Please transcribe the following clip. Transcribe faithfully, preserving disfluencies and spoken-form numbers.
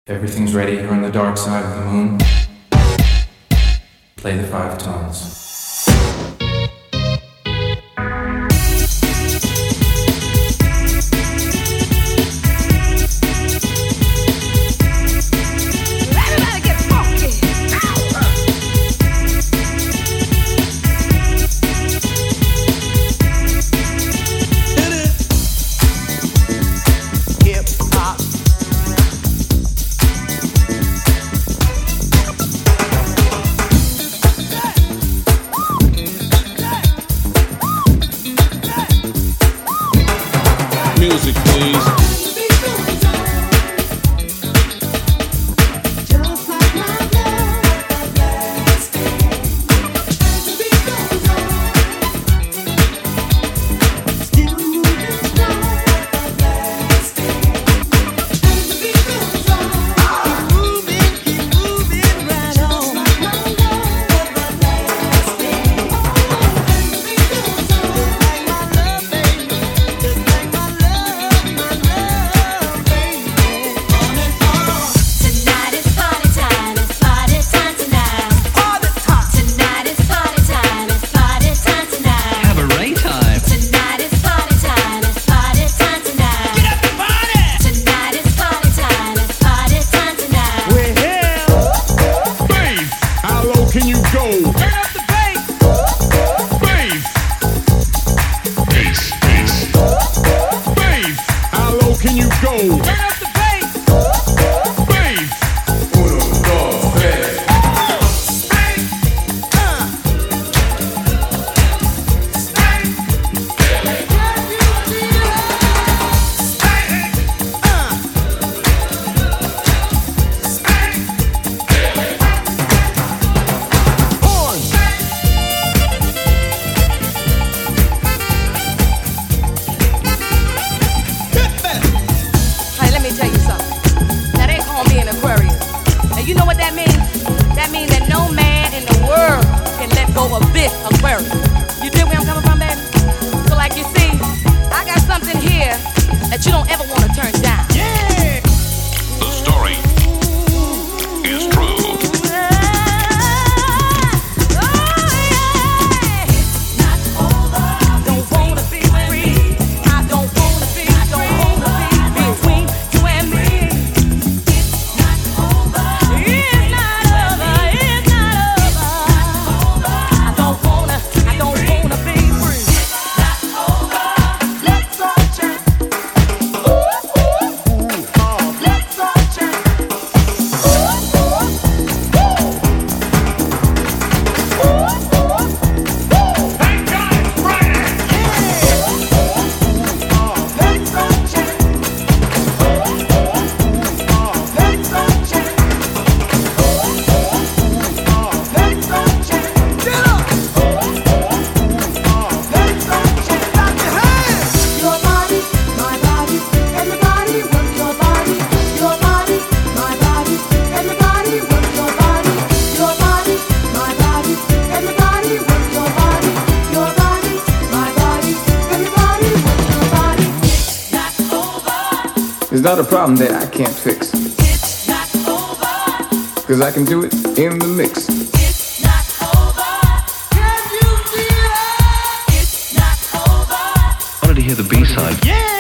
Everything's ready here on the dark side of the moon. Play the five tones. Music, please. Can you go? Turn up the bass. Bass. Bass. Bass. Bass. How low can you go? Turn up the bass. Bass. Uno, dos, tres. You know what that means? That means that no man in the world can let go of this Aquarius. You dig where I'm coming from, baby? So like you see, I got something here that you don't ever want to turn down. Yeah! The story is true. It's not a problem that I can't fix. It's not over. Cause I can do it in the mix. It's not over. Can you feel it? It's not over. I wanted to hear the B-side. Yeah!